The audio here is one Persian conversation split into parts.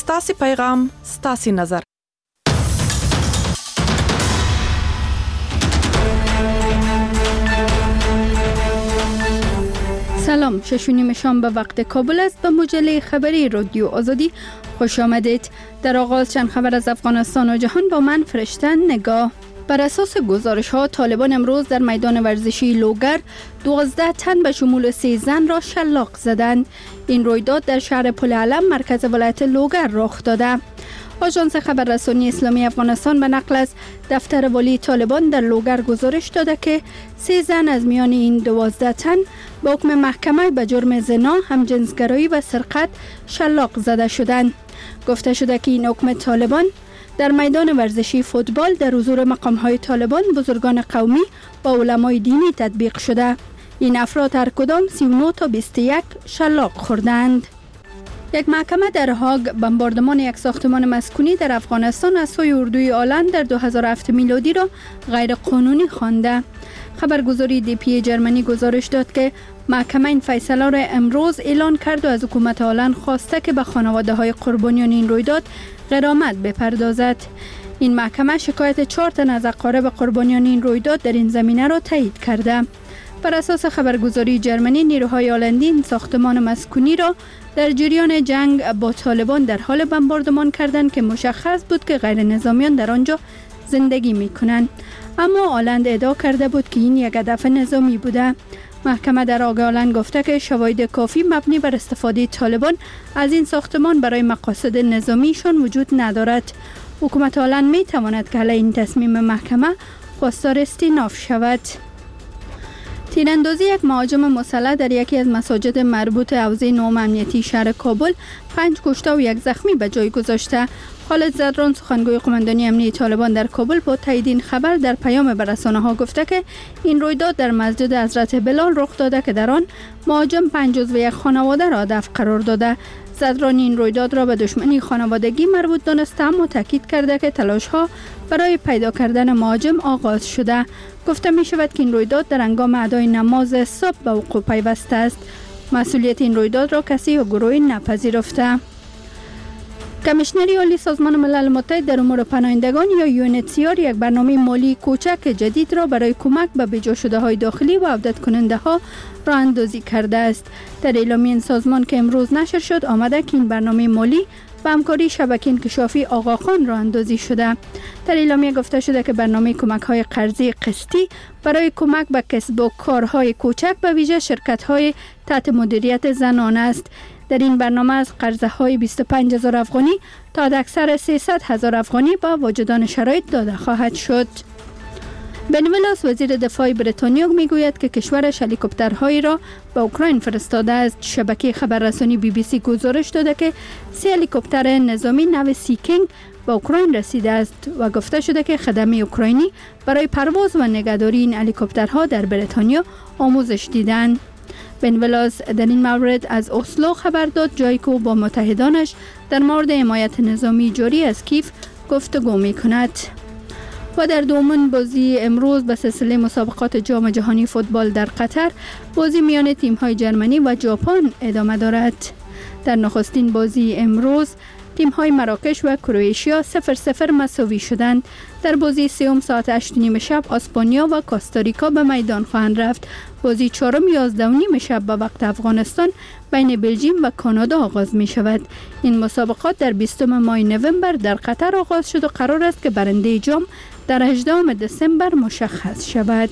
ستاسي پیغام، ستاسي نظر. سلام، 6:30 شام به وقت کابل است. به مجله خبری رادیو آزادی خوش آمدید. در آغاز چند خبر از افغانستان و جهان با من فرشته نگاه. بر اساس گزارش ها طالبان امروز در میدان ورزشی لوگر 12 تن به شمول 3 زن را شلاق زدند. این رویداد در شهر پل علم مرکز ولایت لوگر رخ داده. آژانس خبررسانی اسلامی افغانستان به نقل از دفتر والی طالبان در لوگر گزارش داده که 3 زن از میان این 12 تن با حکم محکمه به جرم زنا، همجنسگرایی و سرقت شلاق زده شدند. گفته شده که این حکم طالبان در میدان ورزشی فوتبال در حضور مقام‌های طالبان، بزرگان قومی و علمای دینی تطبیق شده. این افراد هر کدام 39 تا 21 شلاق خوردند. یک محکمه در هاگ بمباردمان یک ساختمان مسکونی در افغانستان از سوی اردوی آلند در 2007 میلادی را غیر قانونی خوانده. خبرگزاری دی پی جرمنی گزارش داد که محکمه این فیصله را امروز اعلان کرد و از حکومت آلند خواسته که به خانواده‌های قربانیان این رویداد غرامت بپردازد. این محکمه شکایت 4 تن از اقارب قربانیان این رویداد در این زمینه را تایید کرده. بر اساس خبرگزاری جرمنی، نیروهای آلندی این ساختمان مسکونی را در جریان جنگ با طالبان در حال بمباردمان کردند که مشخص بود که غیر نظامیان در آنجا زندگی می کنند. اما آلند ادعا کرده بود که این یک هدف نظامی بوده. محکمه در آگ آلند گفته که شواهد کافی مبنی بر استفاده طالبان از این ساختمان برای مقاصد نظامیشان وجود ندارد. حکومت آلند می تواند که علیه این تصمیم محکمه خواستار استئناف شود. تیراندازی یک مهاجم مسلح در یکی از مساجد مربوط حوزه نهم امنیتی شهر کابل 5 کشته و 1 زخمی به جای گذاشته. خالد زدران، سخنگوی قماندانی امنیتی طالبان در کابل، با تایید این خبر در پیام به رسانه‌ها گفته که این رویداد در مسجد حضرت بلال رخ داده که در آن مهاجم 5 عضو یک خانواده را هدف قرار داده. زدران این رویداد را به دشمنی خانوادگی مربوط دانسته، اما تاکید کرده که تلاش‌ها برای پیدا کردن مهاجم آغاز شده. گفته می شود که این رویداد در هنگام ادای نماز صبح به وقوع پیوسته است. مسئولیت این رویداد را کسی یا گروهی نپذیرفته. کمیشنری عالی سازمان ملل متحد در امور پناهندگان یا UNHCR یک برنامه مالی کوچک جدید را برای کمک به بجا شده های داخلی و عودت کننده ها راه اندازی کرده است. در اعلامیه این سازمان که امروز نشر شد آمده که این برنامه مالی با همکاری شبکه انکشافی آقاخان راه اندازی شده. در اعلامیه گفته شده که برنامه کمک های قرضی قسطی برای کمک به کسب و کارهای کوچک به ویژه شرکت های تحت مدیریت زنان است. در این برنامه از قرضه های 25,000 افغانی تا اکثر 300,000 افغانی با واجدان شرایط داده خواهد شد. بن ویلاس وزیر دفاع بریتانیا میگوید که کشورش هلیکوپترهایی را به اوکراین فرستاده است. شبکه خبررسانی BBC گزارش داده که 3 هلیکوپتر نظامی نو سیکینگ به اوکراین رسیده است و گفته شده که خدمه اوکراینی برای پرواز و نگهداری این هلیکوپترها در بریتانیا آموزش دیدند. بن ویلاس در این مورد از اسلو خبر داد، جایی که با متحدانش در مورد حمایت نظامی جاری از کیف گفتگو می‌کند. و در دومین بازی امروز به سلسله مسابقات جام جهانی فوتبال در قطر، بازی میان تیم‌های جرمنی و ژاپن ادامه دارد. در نخستین بازی امروز تیم‌های مراکش و کرواتیا 0-0 مساوی شدند. در بازی سوم ساعت 8:30 شب اسپانیا و کوستاریکا به میدان خواهند رفت. بازی چهارم 11:30 شب به وقت افغانستان بین بلژیم و کانادا آغاز می شود. این مسابقات در 20 ماه نوامبر در قطر آغاز شد و قرار است که برنده جام در 18 دسامبر مشخص شود.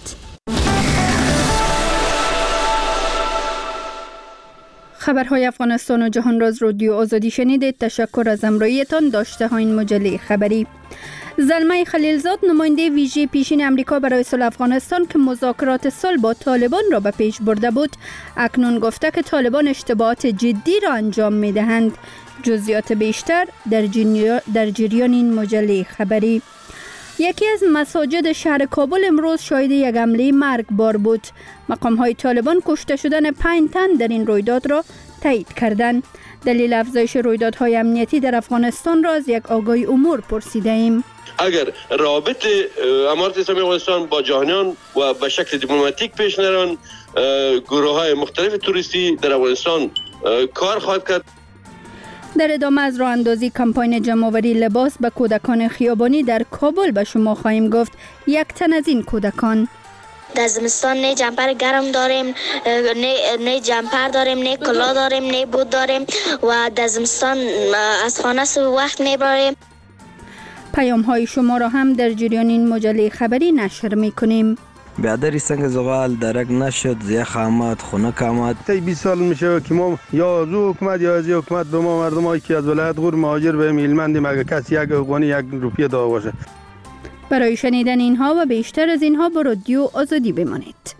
خبرهای افغانستان و جهان را از رادیو آزادی شنیدید. تشکر از همراهیتان. داشته ها این مجله خبری. زلمه خلیلزاد، نماینده ویژه پیشین امریکا برای صلح افغانستان که مذاکرات صلح با طالبان را به پیش برده بود، اکنون گفته که طالبان اشتباهات جدی را انجام می دهند. جزئیات بیشتر در جریان این مجله خبری. یکی از مساجد شهر کابل امروز شاهد یک حمله مرگبار بود. مقام‌های طالبان کشته شدن 5 تن در این رویداد را تایید کردند. دلیل افزایش رویدادهای امنیتی در افغانستان را از یک آگاهی امور پرسیده ایم. اگر رابط امارت اسلامی افغانستان با جهانیان و به شکل دیپلماتیک پیش نران، گروه‌های مختلف توریستی در افغانستان کار خواهد کرد. در ادامه از راه اندازی کمپاین جمع‌آوری لباس به کودکان خیابانی در کابل به شما خواهیم گفت. یک تن از این کودکان: در زمستان نه جمپر گرم داریم، نه جمپر داریم، نه کلا داریم، نه بود داریم و در زمستان از خانه سو وقت میبریم. پیام های شما را هم در جریان این مجله خبری نشر میکنیم. بیادری سنگ زغال درک نشد، زیخ آمد، خنک آمد. 20 سال میشه که ما یا از حکومت یا از حکومت به ما مردم هایی که از ولایت غور مهاجر به میلمندیم اگه کسی یک حقوقی 1 روپیه داده باشه. برای شنیدن اینها و بیشتر از اینها با رادیو آزادی بمانید.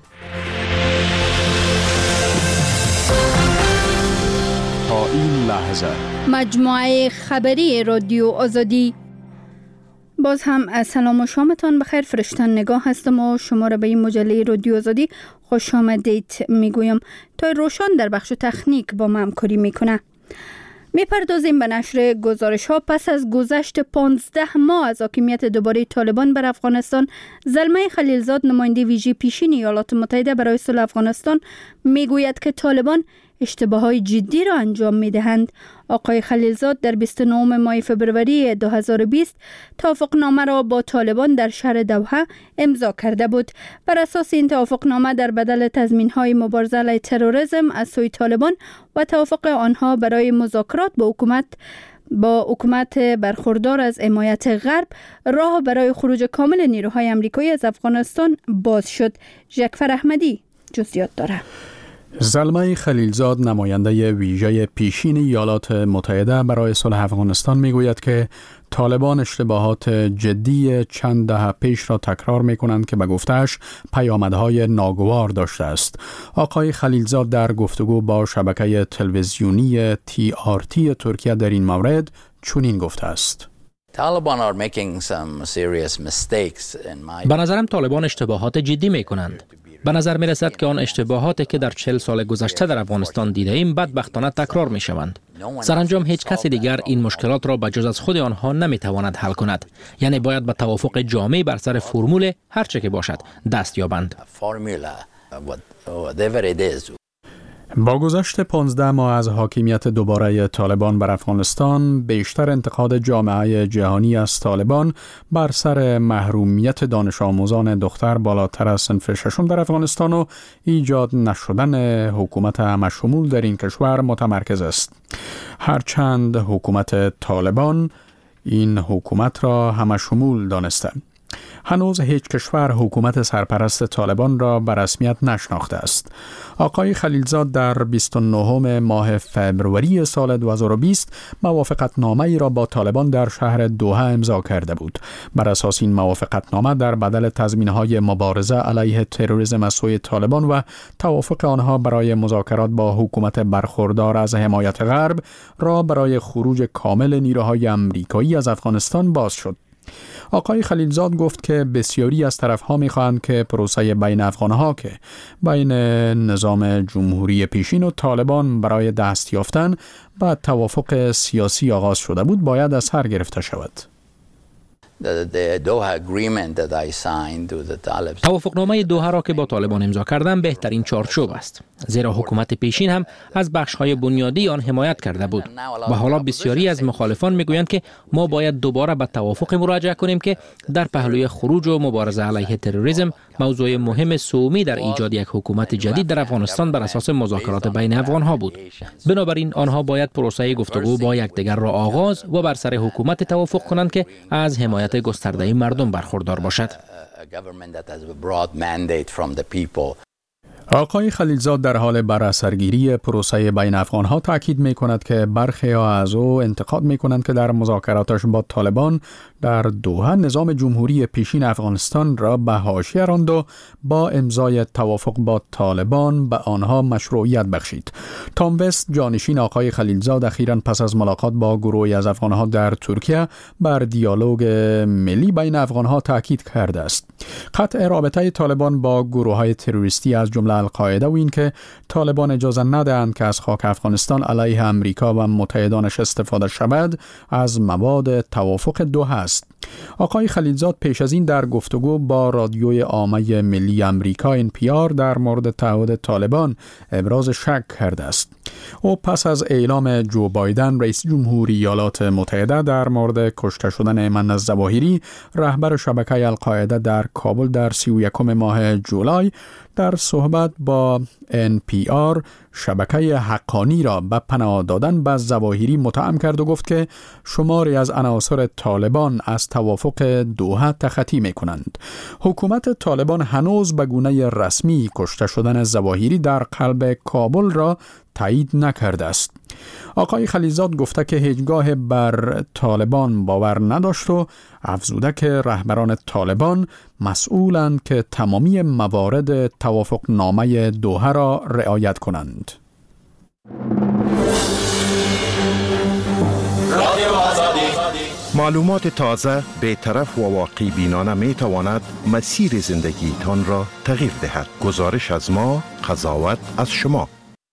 تا این لحظه مجموعه خبری رادیو آزادی. باز هم از سلام و شامتان بخیر. فرشتن نگاه هستم و شما را به این مجله رادیو آزادی خوش آمدید میگویم. تا روشن در بخش تکنیک با ما همکاری میکنه. میپردازیم به نشر گزارش ها. پس از گذشت 15 ماه از حاکمیت دوباره طالبان بر افغانستان، زلمه خلیلزاد نماینده ویژه پیشین ایالات متحده برای صلح افغانستان میگوید که طالبان اشتباهات جدی را انجام میدهند. آقای خلیلزاد در 29 ماه فبروری 2020 توافقنامه را با طالبان در شهر دوحه امضا کرده بود. بر اساس این توافقنامه در بدل تضمین‌های مبارزه علیه تروریسم از سوی طالبان و توافق آنها برای مذاکرات با حکومت برخوردار از حمایت غرب، راه برای خروج کامل نیروهای آمریکایی از افغانستان باز شد. جعفر احمدی جزئیات دارد. زلمه خلیلزاد نماینده ویژه پیشین ایالات متحده برای صلح افغانستان میگوید که طالبان اشتباهات جدی چند دهه پیش را تکرار میکنند که به گفته‌اش پیامدهای ناگوار داشته است. آقای خلیلزاد در گفتگو با شبکه تلویزیونی TRT ترکیه در این مورد چنین گفته است: به نظرم طالبان اشتباهات جدی میکنند. به نظر می رسد که آن اشتباهاتی که در 40 سال گذشته در افغانستان دیده ایم بدبختانه تکرار می شوند. سرانجام هیچ کسی دیگر این مشکلات را بجز از خود آنها نمی تواند حل کند. یعنی باید به توافق جامع بر سر فرمول هر چه که باشد دست یابند. با گذشت 15 ماه از حاکمیت دوباره طالبان بر افغانستان، بیشتر انتقاد جامعه جهانی از طالبان بر سر محرومیت دانش آموزان دختر بالاتر از صنف ششم در افغانستان و ایجاد نشدن حکومت همشمول در این کشور متمرکز است. هرچند حکومت طالبان این حکومت را همشمول دانسته، هنوز هیچ کشور حکومت سرپرست طالبان را به رسمیت نشناخته است. آقای خلیلزاد در 29 ماه فبروری سال 2020 موافقتنامه‌ای را با طالبان در شهر دوحه امضا کرده بود. بر اساس این موافقتنامه در بدل تضمین‌های مبارزه علیه تروریسم از سوی طالبان و توافق آنها برای مذاکرات با حکومت برخوردار از حمایت غرب، را برای خروج کامل نیروهای آمریکایی از افغانستان باز شد. آقای خلیلزاد گفت که بسیاری از طرف‌ها می‌خواهند که پروسه بین افغان‌ها که بین نظام جمهوری پیشین و طالبان برای دست یافتن به توافق سیاسی آغاز شده بود باید از سر گرفته شود. توافقنامه دوحه را که با طالبان امضا کردم بهترین چارچوب است، زیرا حکومت پیشین هم از بخش‌های بنیادی آن حمایت کرده بود و حالا بسیاری از مخالفان میگویند که ما باید دوباره به توافق مراجعه کنیم که در پهلوی خروج و مبارزه علیه تروریسم موضوع مهم سومی در ایجاد یک حکومت جدید در افغانستان بر اساس مذاکرات بین افغان‌ها بود. بنابراین آنها باید پروسه گفتگو با یکدیگر را آغاز و بر سر حکومت توافق کنند که از حمایت گسترده مردم برخوردار باشد. آقای خلیلزاد در حال براسرگیری پروسه بین افغان‌ها تاکید می‌کند که برخی از او انتقاد می‌کنند که در مذاکراتش با طالبان در دوحه نظام جمهوری پیشین افغانستان را به حاشیه راند و با امضای توافق با طالبان به آنها مشروعیت بخشید. تام وست، جانشین آقای خلیلزاد، اخیراً پس از ملاقات با گروهی از افغان‌ها در ترکیه بر دیالوگ ملی بین افغان‌ها تاکید کرده است. قطع رابطه طالبان با گروه‌های تروریستی از جمله القاعده و این که طالبان اجازه ندهند که از خاک افغانستان علیه امریکا و متحدانش استفاده شود از مواد توافق دوحه است. آقای خلیلزاد پیش از این در گفتگو با رادیوی عامه ملی امریکا NPR در مورد تعهد طالبان ابراز شک کرده است. او پس از اعلام جو بایدن رئیس جمهوری ایالات متحده در مورد کشته شدن ایمن الظواهری رهبر شبکه القاعده در کابل در 31 ماه جولای در صحبت با NPR شبکه حقانی را به پناه دادن به ظواهری متهم کرد و گفت که شماری از عناصر طالبان از توافق دوحه تخطی می‌کنند. حکومت طالبان هنوز به گونه رسمی کشته شدن ظواهری در قلب کابل را تایید نکرده است. آقای خلیزاد گفته که هیچگاه بر طالبان باور نداشت و افزوده که رهبران طالبان مسئولند که تمامی موارد توافقنامه دوحه را رعایت کنند. معلومات تازه، بی‌طرف و واقعی بینانه می تواند مسیر زندگیتان را تغییر دهد. گزارش از ما، قضاوت از شما.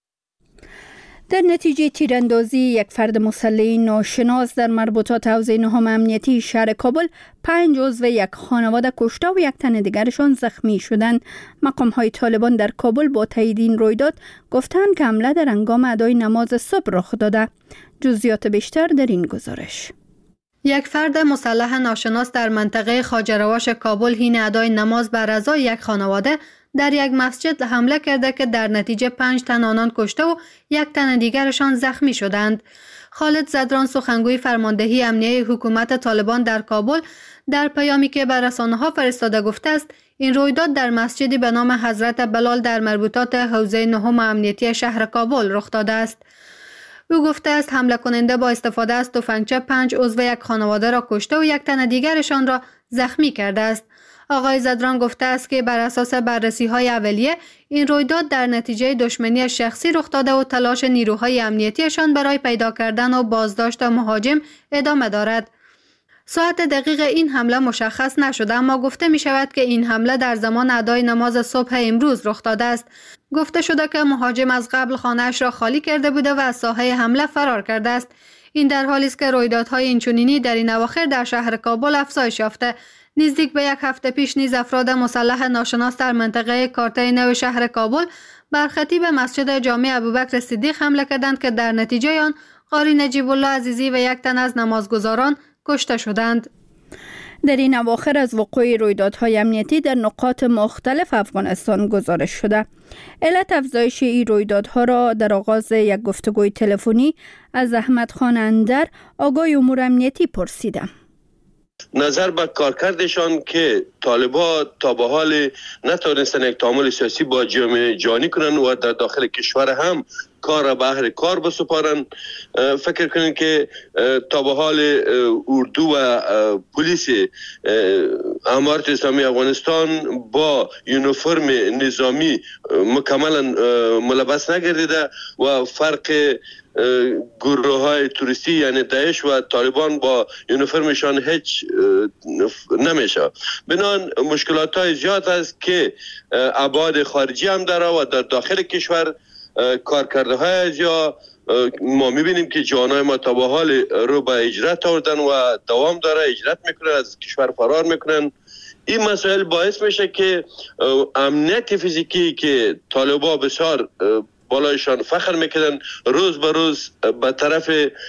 در نتیجه تیراندازی یک فرد مسلح ناشناس در مربوطات حوزه نهم امنیتی شهر کابل 5 عضو یک خانواده کشته و یک تن دیگرشان زخمی شدند. مقام‌های طالبان در کابل با تایید این رویداد گفتند که حمله در هنگام ادای نماز صبح رخ داده. جزئیات بیشتر در این گزارش. یک فرد مسلح ناشناس در منطقه خواجه‌رواش کابل حین ادای نماز بر اعضای یک خانواده در یک مسجد حمله کرده که در نتیجه 5 تن آنان کشته و یک تن دیگرشان زخمی شدند. خالد زدران سخنگوی فرماندهی امنیه حکومت طالبان در کابل در پیامی که به رسانه‌ها فرستاده گفته است این رویداد در مسجدی به نام حضرت بلال در مربوطات حوزه نهم امنیتی شهر کابل رخ داده است. او گفته است حمله کننده با استفاده از تفنگچه 5 عضو یک خانواده را کشته و یک تن دیگرشان را زخمی کرده است. آقای زدران گفته است که بر اساس بررسی‌های اولیه این رویداد در نتیجه دشمنی شخصی رخ داده و تلاش نیروهای امنیتیشان برای پیدا کردن و بازداشت مهاجم ادامه دارد. ساعت دقیق این حمله مشخص نشده اما گفته می شود که این حمله در زمان ادای نماز صبح امروز رخ داده است. گفته شده که مهاجم از قبل خانه‌اش را خالی کرده بوده و از ساحه حمله فرار کرده است. این در حالی است که رویدادهای اینچنینی در این اواخر در شهر کابل افزایش یافته. نزدیک به یک هفته پیش نیز افراد مسلح ناشناس در منطقه کارته نو شهر کابل بر خطیب مسجد جامع ابوبکر صدیق حمله کردند که در نتیجه آن قاری نجیب الله عزیزی و یک تن از نمازگزاران کشته شدند. در این اواخر از وقوع رویدادهای امنیتی در نقاط مختلف افغانستان گزارش شده. علت افزایش این رویدادها را در آغاز یک گفتگوی تلفنی از احمد خان اندر آگاه امور امنیتی پرسیدم. نظر به کارکردشان که طالبان تا به حال نتوانستن یک تعامل سیاسی با جامعه جهانی کنند و در داخل کشور هم کار را به اهل کار بسپارند. فکر کنید که تا به حال اردو و پلیس امارت اسلامی افغانستان با یونیفرم نظامی مکملا ملبس نگردیده و فرق گروه های توریستی یعنی داعش و طالبان با یونیفرمشان هیچ نمیشه. بنابراین مشکلات های زیاد است که ابعاد خارجی هم داره و در داخل کشور کارکرده های زیاد ما میبینیم که جوانای ما تا به حال رو به هجرت آوردن و دوام داره، هجرت میکنن، از کشور فرار میکنن. این مسائل باعث میشه که امنیت فیزیکی که طالبان بسیار بالایشان فخر میکنن روز به روز به طرف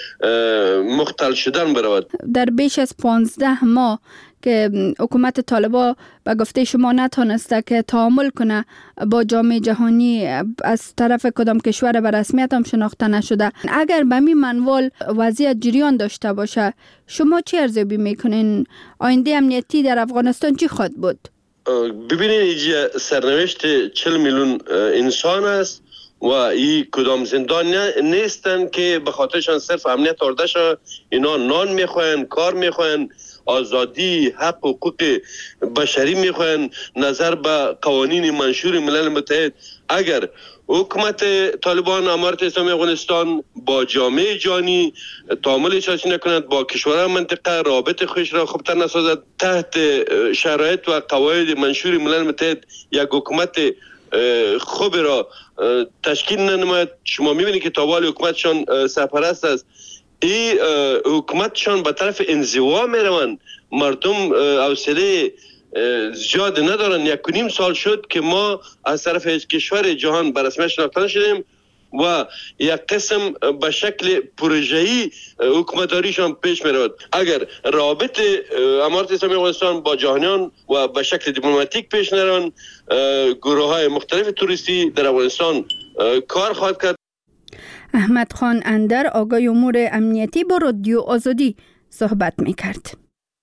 مختل شدن برود. در بیش از 15 ماه که حکومت طالبان به گفته شما نتونسته که تعامل کنه با جامعه جهانی از طرف کدام کشور به رسمیت هم شناخته نشده، اگر به می منوال وضعیت جریان داشته باشه شما چی ارزیابی میکنین؟ آینده امنیتی در افغانستان چی خواهد بود؟ ببینید اینجا سرنوشت 40 میلیون انسان است و این کدام زندان نیستن که به خاطرشان صرف امنیت آورده شد. اینا نان میخواین، کار میخواین، آزادی، حق و حقوق بشری میخواین، نظر به قوانین منشور ملل متحد. اگر حکومت طالبان امارت اسلامی افغانستان با جامعه جهانی تعامل سیاسی نکند، با کشورهای منطقه رابط خوش را خوبتر نسازد، تحت شرایط و قواعد منشور ملل متحد یک حکومت خوب را تشکیل ننماید، شما میبینید که تابال حکومتشان سرپرست است. این حکومتشان به طرف انزوا میروند. مردم حوصله زیاد ندارن. 1.5 سال شد که ما از طرف هیچ کشور جهان به رسمیت شناخته نشدیم و یک قسم به شکل پروژه‌ای حکومتداریشان پیش می‌رود. اگر رابط امارت اسلامی افغانستان با جهانیان و به شکل دیپلماتیک پیش نرون، گروه‌های مختلف توریستی در افغانستان کار خواهد کرد. احمد خان اندر، آگاه امور امنیتی، با رادیو آزادی صحبت می‌کرد.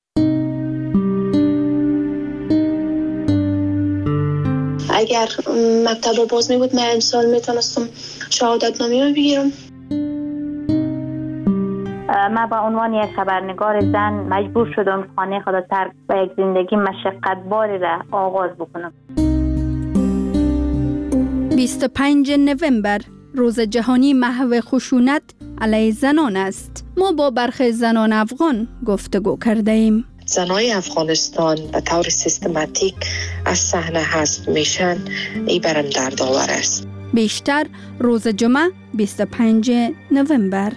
اگر مکتب باز می بود من امسال میتونستم شهادت نامه بگیرم. من به عنوان یک خبرنگار زن مجبور شدم خانه خود را ترک و یک زندگی مشقتباری را آغاز بکنم. 25 نوامبر روز جهانی محو خشونت علیه زنان است. ما با برخی زنان افغان گفتگو کرده ایم. زنای افغانستان به طور سیستماتیک از صحنه حذف میشن، این برام دردآور است. بیشتر روز جمعه 25 نوامبر.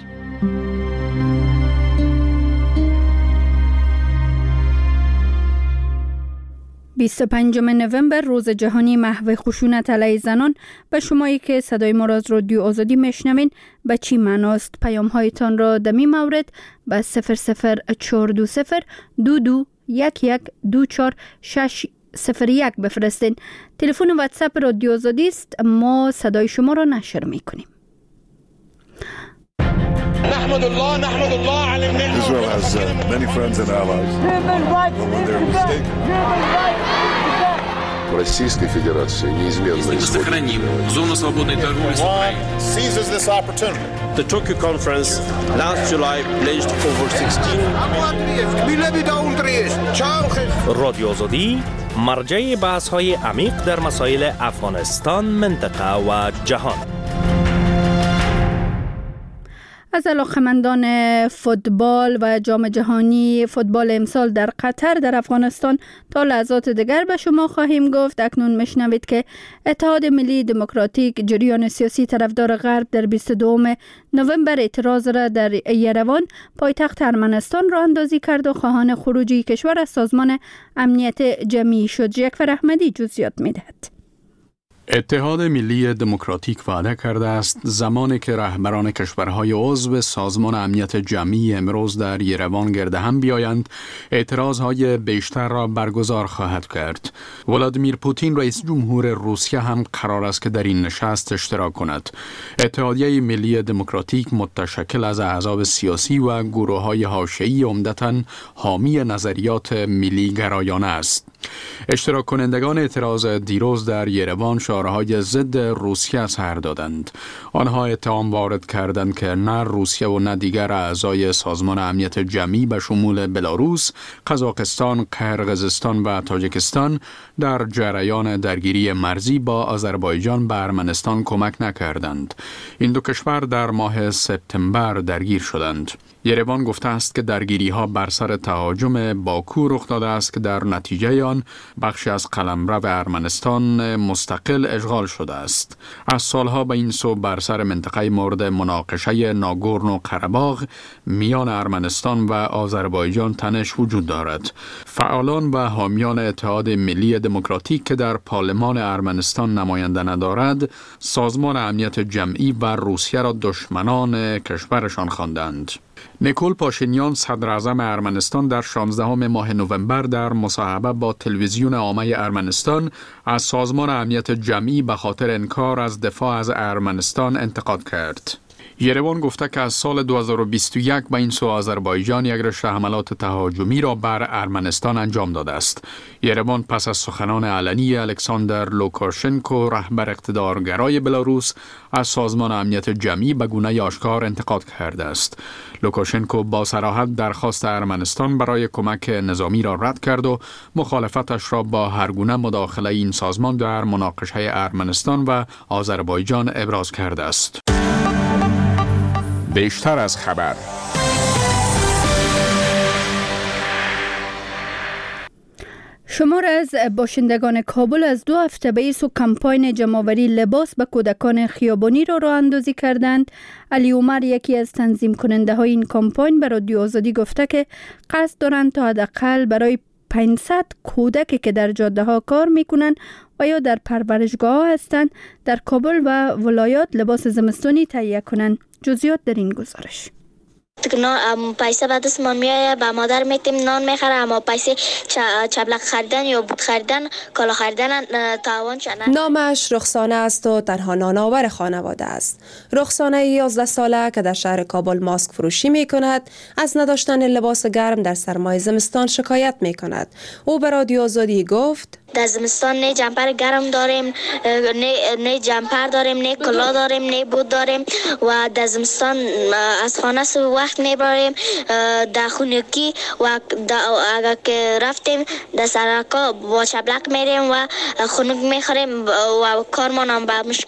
پنجم نوامبر روز جهانی محو خشونت علیه زنان. به شمایی که صدای ما را از رادیو آزادی میشنوین به چی معناست؟ پیام هایتان را در این مورد به 00420 22 11 24 601 بفرستین. تلفن واتساپ رادیو آزادی است. ما صدای شما را نشر میکنیم. نحمد الله على النعمة. Israel has many friends and allies. When they're mistaken. Российской Федерации неизменно сохраним зону свободной торговли с Украиной. Seizes this opportunity. The Tokyo conference last July pledged over 16 رادیو آزادی مرجع بحث‌های عمیق در مسائل افغانستان، منطقه و جهان. از علاقه‌مندان فوتبال و جام جهانی فوتبال امسال در قطر در افغانستان تا لحظات دیگر به شما خواهیم گفت. اکنون میشنوید که اتحاد ملی دموکراتیک، جریان سیاسی طرفدار غرب، در 22 نوامبر اعتراض را در یروان پایتخت ارمنستان راه اندازی کرد و خواهان خروجی کشور از سازمان امنیت جمعی شد. جعفر احمدی جزئیات می‌دهد. اتحاد ملی دموکراتیک وعده کرده است زمانی که رهبران کشورهای عضو سازمان امنیت جمعی امروز در یروان گرد هم بیایند، اعتراضهای بیشتر را برگزار خواهد کرد. ولادیمیر پوتین رئیس جمهور روسیه هم قرار است که در این نشست اشتراک کند. اتحادیه ملی دموکراتیک متشکل از احزاب سیاسی و گروه‌های حاشیه‌ای عمدتاً حامی نظریات ملی گرایانه است. اشتراک کنندگان اعتراض دیروز در یروان شعارهای ضد روسیه سر دادند. آنها اتهام وارد کردند که نه روسیه و نه دیگر اعضای سازمان امنیت جمعی به شمول بلاروس، قزاقستان، قرقیزستان و تاجیکستان در جریان درگیری مرزی با آذربایجان به ارمنستان کمک نکردند. این دو کشور در ماه سپتامبر درگیر شدند. یروان گفته است که درگیری‌ها بر سر تهاجم باکو رخ داده است که در نتیجه آن بخشی از قلمرو ارمنستان مستقل اشغال شده است. از سالها به این سو بر سر منطقه مورد مناقشه ناگورنو قره‌باغ میان ارمنستان و آذربایجان تنش وجود دارد. فعالان و حامیان اتحاد ملی دموکراتیک که در پارلمان ارمنستان نماینده ندارد، سازمان امنیت جمعی و روسیه را دشمنان کشورشان خواندند. نیکول پاشینیان صدر اعظم ارمنستان در 16 ماه نوامبر در مصاحبه با تلویزیون عامه ارمنستان از سازمان امنیت جمعی به خاطر انکار از دفاع از ارمنستان انتقاد کرد. یروان گفته که از سال 2021 به این سو آذربایجان یک رشته حملات تهاجمی را بر ارمنستان انجام داده است. یروان پس از سخنان علنی الکساندر لوکاشنکو رهبر اقتدارگرای بلاروس از سازمان امنیت جمعی به گونه آشکار انتقاد کرده است. لوکاشنکو با صراحت درخواست ارمنستان برای کمک نظامی را رد کرد و مخالفتش را با هر گونه مداخله این سازمان در مناقشه ارمنستان و آذربایجان ابراز کرده است. بیشتر از خبر. شمار از باشندگان کابل از 2 هفته به ایسو کمپاین جمع‌آوری لباس به کودکان خیابانی را راه اندازی کردند. علی عمر، یکی از تنظیم کننده های این کمپاین، به رادیو آزادی گفته که قصد دارند تا حداقل برای 500 کودکی که در جاده ها کار میکنن و یا در پرورشگاه هستند در کابل و ولایات لباس زمستانی تهیه کنند. جزئیات در این گزارش. پیسه به دستمان میایه، به مادر میتیم نان میخره، اما پیسه چبلق خریدن یا بود خریدن کالا خریدن توان شدن. نامش رخسانه است و تنها نانآور خانواده است. رخسانه 11 ساله که در شهر کابل ماسک فروشی می کند، از نداشتن لباس گرم در سرمای زمستان شکایت می کند. او به رادیو آزادی گفت: در زمستان نه جمپر گرم داریم، نه جمپر داریم، نه کلا داریم، نه بود داریم و در زمستان از خانه وقت میبریم در خونگی و اگر که رفتیم در سرکا با چبلق میریم و خونگ میخوریم و کارمان هم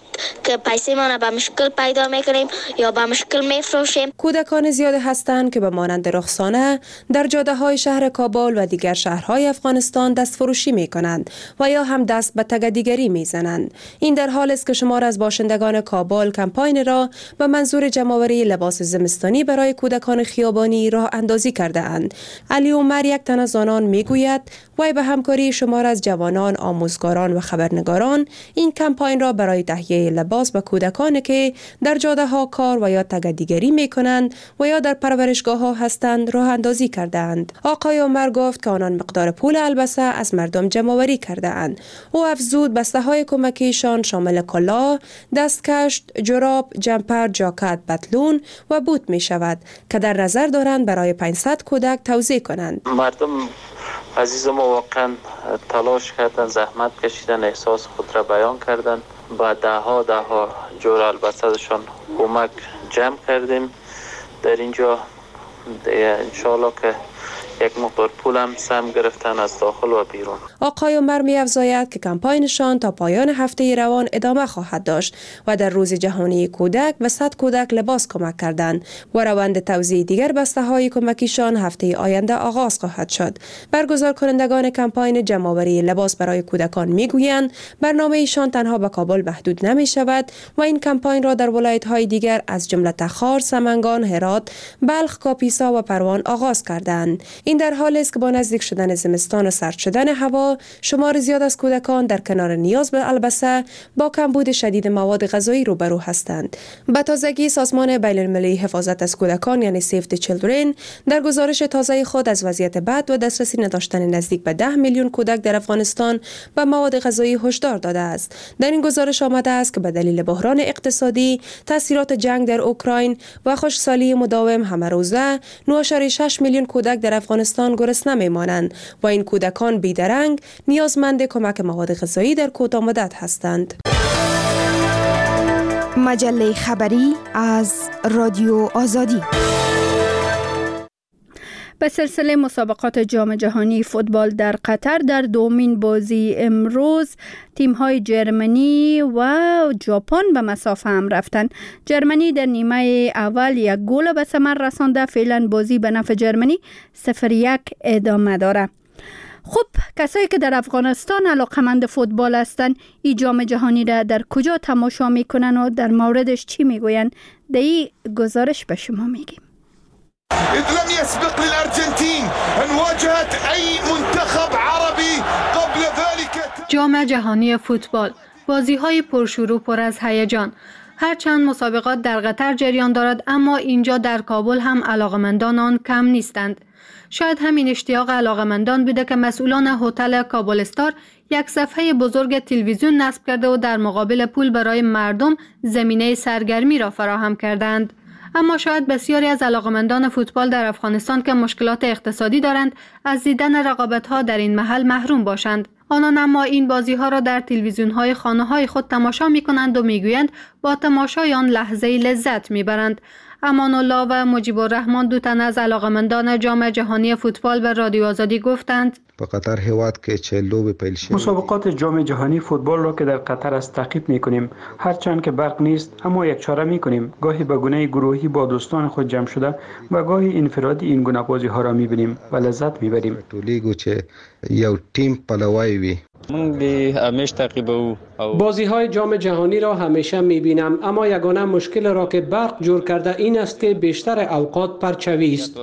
که پیسه ما به مشکل پیدا میکنیم یا به مشکل میفروشیم. کودکان زیاد هستند که به مانند رخسانه در جاده های شهر کابل و دیگر شهرهای افغانستان دست فروشی میکنند و یا هم دست به تگدیگری میزنند. این در حال است که شمار از باشندگان کابل کمپاین را به منظور جمع‌آوری لباس زمستانی برای کودکان خیابانی راه اندازی کرده اند. علی عمر یک تن از آنان میگوید وی به همکاری شمار از جوانان، آموزگاران و خبرنگاران این کمپاین را برای تهیه لباس به کودکانی که در جاده ها کار و یا تگدیگری میکنند و یا در پرورشگاه ها هستند راه اندازی کرده اند. آقای عمر گفت که آنان مقدار پول البسه از مردم جمع‌آوری کرده اند. او افزود بسته های کمکیشان شامل کلاه، دستکش، جراب، جمپر، جاکت، پتلون و بوت می شود که در نظر دارند برای 500 کودک توزیع کنند. مردم عزیز ما واقعا تلاش کردن، زحمت کشیدن، احساس خود را بیان کردن. با ده ها جور البسه‌شان کمک جمع کردیم در اینجا. انشاءالله که یک مقدار پول هم سهم گرفتن از داخل و بیرون. آقای عمر می افزاید که کمپاینشان تا پایان هفته روان ادامه خواهد داشت و در روز جهانی کودک و 100 کودک لباس کمک کردند و روند توزیع دیگر بسته های کمکیشان هفته آینده آغاز خواهد شد. برگزار کنندگان کمپاین جمع‌آوری لباس برای کودکان می گویند برنامه ایشان تنها به کابل محدود نمی شود و این کمپاین را در ولایت های دیگر از جمله تخار، سمنگان، هرات، بلخ، کاپیسا و پروان آغاز کردند. این در حالی است که با نزدیک شدن زمستان و سرد شدن هوا شمار زیاد از کودکان در کنار نیاز به البسه با کمبود شدید مواد غذایی روبرو هستند. به تازگی سازمان بین‌المللی حفاظت از کودکان یعنی سیو دی چیلدرن در گزارش تازه خود از وضعیت بد و دسترسی نداشتن نزدیک به 10 میلیون کودک در افغانستان به مواد غذایی هشدار داده است. در این گزارش آمده است که به دلیل بحران اقتصادی، تاثیرات جنگ در اوکراین و خشکسالی مداوم همه‌روزه 9.6 میلیون کودک در افغانستان گرسنه میمانند و این کودکان بیدرنگ نیازمند کمک مواد غذایی در کوتاه مدت هستند. مجله خبری از رادیو آزادی. به سلسله مسابقات جام جهانی فوتبال در قطر در دومین بازی امروز تیم‌های جرمنی و ژاپن به مسافه هم رفتند. جرمنی در نیمه اول یک گل به ثمر رسانده. فعلا بازی به نفع جرمنی 0-1 ادامه داره. خب کسایی که در افغانستان علاقمند فوتبال هستند این جام جهانی را در کجا تماشا میکنن و در موردش چی میگوین؟ در این گزارش به شما میگیم. إذ لم يسبق للأرجنتين أن واجهت أي منتخب عربي قبل ذلك. جام جهانی فوتبال، بازی‌های پرشور و پر از هیجان. هرچند مسابقات در قطر جریان دارد اما اینجا در کابل هم علاقمندان آن کم نیستند. شاید همین اشتیاق علاقمندان بوده که مسئولان هتل کابل استار یک صفحه بزرگ تلویزیون نصب کرده و در مقابل پول برای مردم زمینه سرگرمی را فراهم کردند. اما شاید بسیاری از علاقمندان فوتبال در افغانستان که مشکلات اقتصادی دارند از دیدن رقابت‌ها در این محل محروم باشند. آنان اما این بازی‌ها را در تلویزیون‌های خانه‌های خود تماشا می‌کنند و می‌گویند با تماشای آن لحظه‌ای لذت می‌برند. امان الله و مجیب الرحمن دو تن از علاقمندان جام جهانی فوتبال به رادیو آزادی گفتند په قطر هیواد کې چې لوبې پیل شوې مسابقات جام جهانی فوتبال را که در قطر است تعقیب می‌کنیم. هرچند که برق نیست اما یک چاره می‌کنیم. گاهی به گونه گروهی با دوستان خود جمع شده و گاهی انفرادی این گونه بازی‌ها را می‌بینیم و لذت می‌بریم. ټولېږو چې یو ټیم پلوای وي. من همیشه تعقیب او بازی های جام جهانی را همیشه میبینم، اما یگانه مشکل را که برق جور کرده این است که بیشتر اوقات پرچوی است.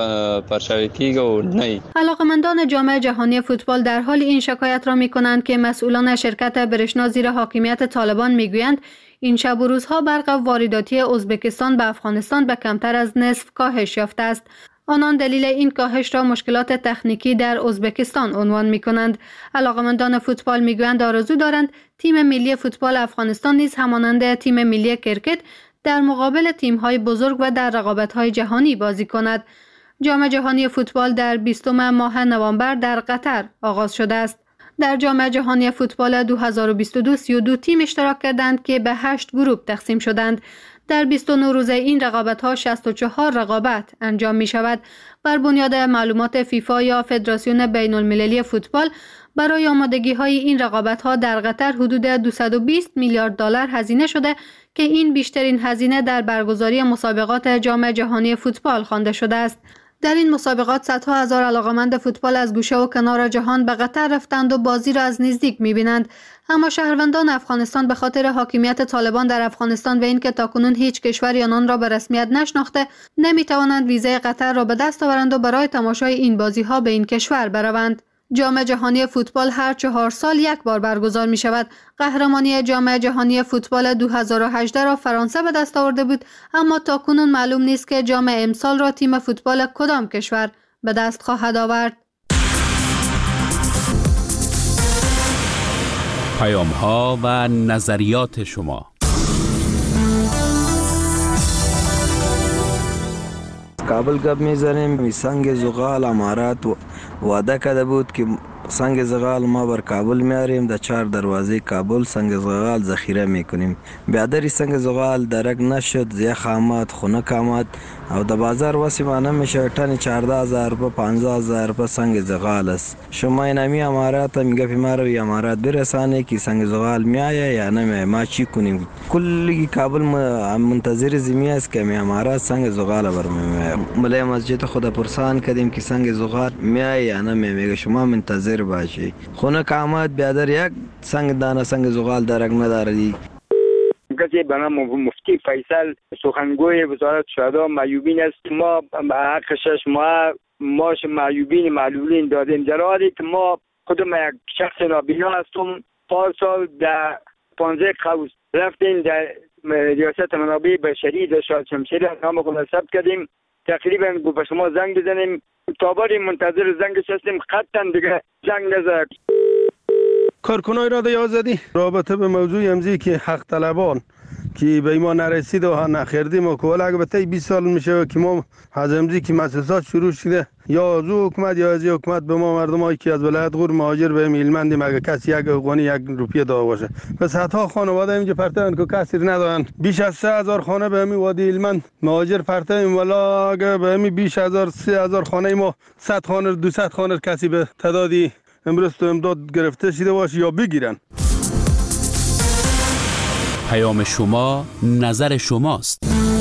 علاقمندان جام جهانی فوتبال در حال این شکایت را میکنند که مسئولان شرکت برشنا زیر حاکمیت طالبان میگویند این شب و روزها برق وارداتی ازبکستان به افغانستان به کمتر از نصف کاهش یافته است. آنان دلیل این کاهش را مشکلات تکنیکی در ازبکستان عنوان می‌کنند. علاقمندان فوتبال می‌گویند آرزو دارند تیم ملی فوتبال افغانستان نیز همانند تیم ملی کرکت در مقابل تیم‌های بزرگ و در رقابت‌های جهانی بازی کند. جام جهانی فوتبال در 20 ماه نوامبر در قطر آغاز شده است. در جام جهانی فوتبال 2022 32 تیم اشتراک کردند که به 8 گروه تقسیم شدند. در 29 روزه این رقابت‌ها 64 رقابت انجام می شود. بر بنیاد معلومات فیفا یا فدراسیون بین المللی فوتبال برای آمادگی‌های این رقابت‌ها در قطر حدود 220 میلیارد دلار هزینه شده که این بیشترین هزینه در برگزاری مسابقات جام جهانی فوتبال خوانده شده است. در این مسابقات صدها هزار علاقمند فوتبال از گوشه و کنار جهان به قطر رفتند و بازی را از نزدیک می‌بینند. اما شهروندان افغانستان به خاطر حاکمیت طالبان در افغانستان و اینکه تاکنون هیچ کشوری آنان را به رسمیت نشناخته نمی‌توانند ویزای قطر را به دست آورند و برای تماشای این بازی‌ها به این کشور بروند. جام جهانی فوتبال هر 4 سال یک بار برگزار می شود. قهرمانی جام جهانی فوتبال 2018 را فرانسه به دست آورده بود، اما تاکنون معلوم نیست که جام امسال را تیم فوتبال کدام کشور به دست خواهد آورد. پیام‌ها و نظریات شما. کابل کب میزنیم. سنگ زغال امارات وعده کرده بود که سنگ زغال ما بر کابل میاریم، در 4 دروازه کابل سنگ زغال ذخیره میکنیم. بیادری سنگ زغال درک نشد، زیخ آمد، خنک آمد او در بازار واسه مانه میشه تن 14,000 روپه 15,000 روپه سنگ زغال است. شما اینمی امارات میگه ما رو امارات برسانه که سنگ زغال میایه یا نه، ما چی کنیم؟ کلی کابل منتظر زمین است که می امارات سنگ زغال برمیه. ملای مسجد خدا پرسان کردیم که سنگ زغال میایه یا نه، میگه شما منتظر باشی. خنک آمد، بیادر یک سنگ دانه سنگ زغال درک نداری. کسی به نام مفتی فیصل سخنگوی وزارت شهدا معیوبین است. ما به حق 6 ماه ماش معیوبین معلولین دادیم، در حالی که ما خودم یک شخص نابینا هستم. پارسال در 15 قوس رفتیم در ریاست منابع بشری در شاد شمشیری نام خود ثبت کردیم. تقریبا به شما زنگ بزنیم، تاباری منتظر زنگش هستیم، قطعا دیگه زنگ نزد. کارکنای رادیو آزادی رابطه به موضوع امزی که حق طلبان که به ما نرسید و نخیردیم و کول البته 20 سال میشه که ما از امزی که مؤسسات شروع شده یا از حکومت یا از حکومت به ما مردمایی که از ولایت غور مهاجر به میلمندیم، اگه کسی یک افغانی 1 روپیه داده باشه به صدها خانواده اینجا پرتن که کسی ندارن. بیش از 3000 خانه به می وادی هلمند مهاجر پرتیم، ولی اگه به می بیش از 3000 خانه ما 100 خانه 200 خانه کسی به تعدادی امروز تو امداد گرفته شده باشه یا بگیرن. پیام شما نظر شماست.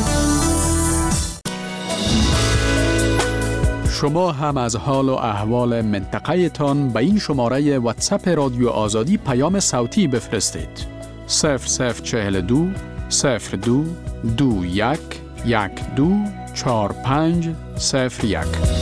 شما هم از حال و احوال منطقه تان به این شماره واتساپ رادیو آزادی پیام صوتی بفرستید. 0042 02 21 12 45 01.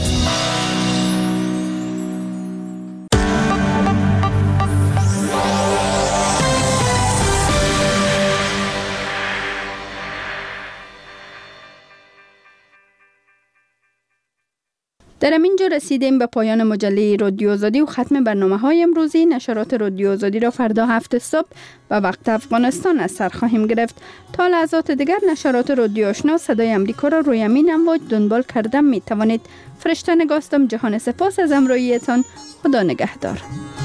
در اینجا رسیدیم به پایان مجله رادیو آزادی و ختم برنامه‌های امروزی. نشرات رادیو آزادی را فردا 7 صبح به وقت افغانستان از سر خواهیم گرفت. تا لحظات دیگر نشرات رادیو آشنا صدای امریکا را روی امین امواج دنبال کردن می توانید. فرشته نگاستم. جهان سپاس از همراهیتان. خدا نگهدار.